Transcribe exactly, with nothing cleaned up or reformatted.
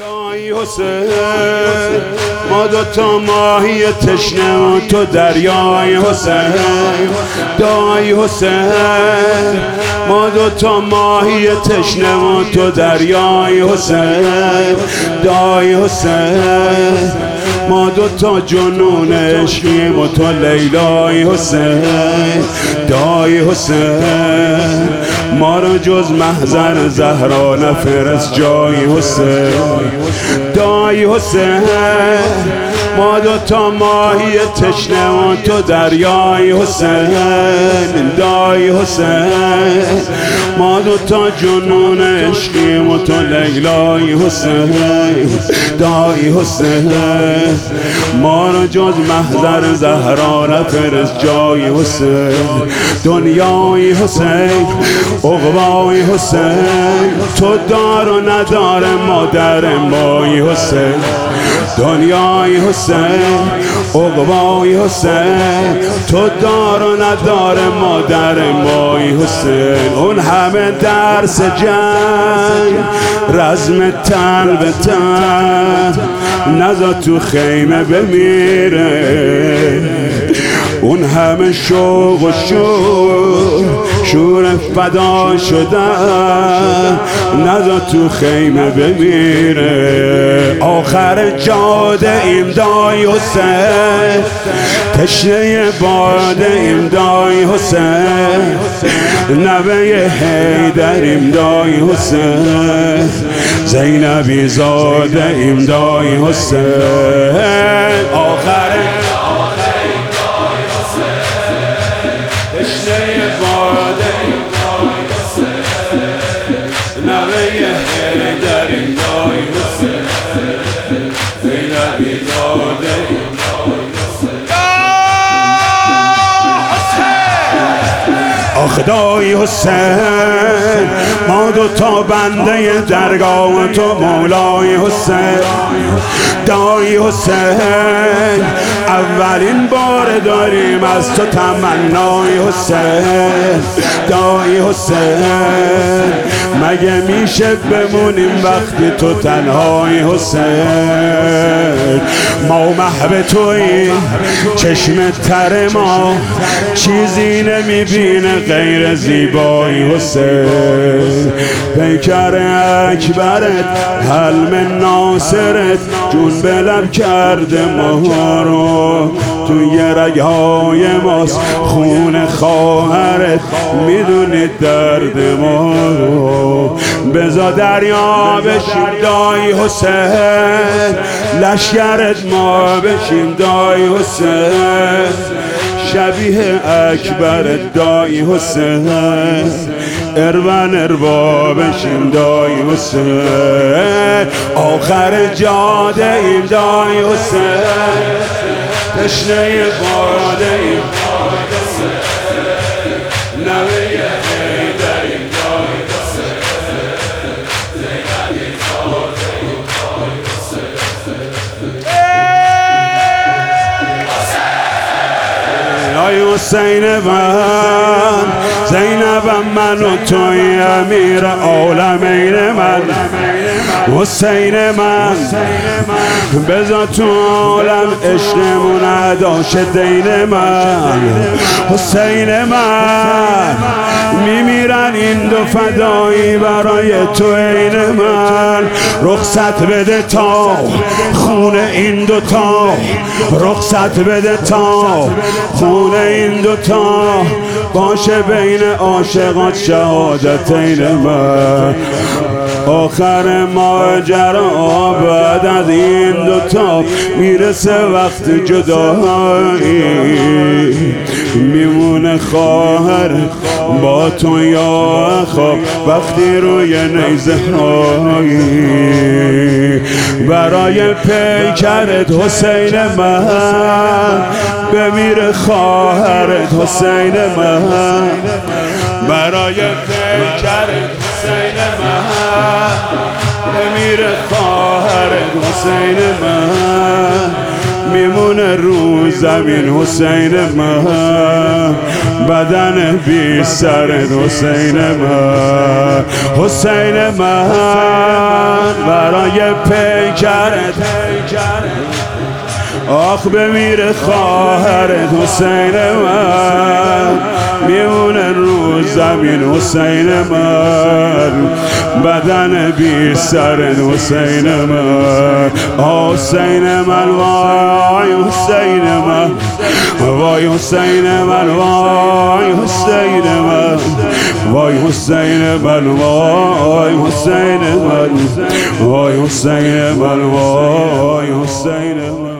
دایی حسین ما دوتا ماهی تشنه و تو دریای حسین. دایی حسین ما دوتا ماهی تشنه و تو دریای حسین. دایی حسین ما دوتا جنون عشقیم و تو لیلای حسین. دایی حسین ما رو جز محضر زهرا نفرست جای حسین. دایی حسین ما دوتا ماهی تشنه و تو دریای حسین. دایی حسین ما دوتا جنون عشقیم و تو لیلای حسین. دایی حسین ما رو جز محضر زهرا نفرست جای حسین. دنیای حسین عقبای حسین تو دار و ندار مادر مای حسین. دنیای حسین عقبای حسین تو دار و ندار مادر مای حسین. اون همه درس جنگ رزم تن به تن نذار تو خیمه بمیره. اون همه شوق و شور شور فدا شدن نذار تو خیمه بمیره. آخر جاده ایم دایی حسین تشنه باده ایم دایی حسین. نوه حیدریم دایی حسین زینبی زاده ایم دایی حسین. آخر دایی حسین ما دوتا بنده درگاه تو مولای حسین. دایی حسین اولین بار داریم از تو تمنای حسین. دایی حسین مگه میشه بمونیم وقتی تو تنهای حسین. ما محو توییم چشم تر ما چیزی نمیبینه غیر زیبای حسین. پیکر اکبرت حلم ناصرت جون به لب کرده ما رو. توی رگهای ماست خون خواهرت میدونی درد ما رو. بزا دریا بشیم دایی حسین لشکرت ما بشیم دایی حسین. شبیه اکبرت دایی حسین ارون اروا بشیم دایی حسین. آخر جاده ایم دایی حسین تشنه باده ایم نوه حیدریم دایی حسین زینبی زاده ایم دایی حسین. آی حسین من زینبم من و توی امیر عالمین من. حسین من بذار تو عالم عشقمون اداش دین من. حسین من میمیرن این دو فدایی برای تو این من. رخصت بده تا خون این دوتا رخصت بده تا خون این دوتا باشه بین عاشقات شهادتین من. آخر ماجرا بعد از این دوتا میرسه وقت جدایی. میمونه خواهر با تو یا خواب وقتی روی نیزه هایی. برای پیکرت حسین من بمیره خواهرت حسین من. برای پیکرت حسین من بمیره خواهرت حسین من. میمونه رو رو زمین حسین من، بدن بی سرت حسین من، حسین من برای پیکرت آخ بمیره خواهرت حسین من، میمونه رو زمین حسین من، بدن بی سرت حسین من، حسین من وای حسین من، وای حسین من وای حسین من، وای حسین من وای حسین من، وای حسین من وای حسین من.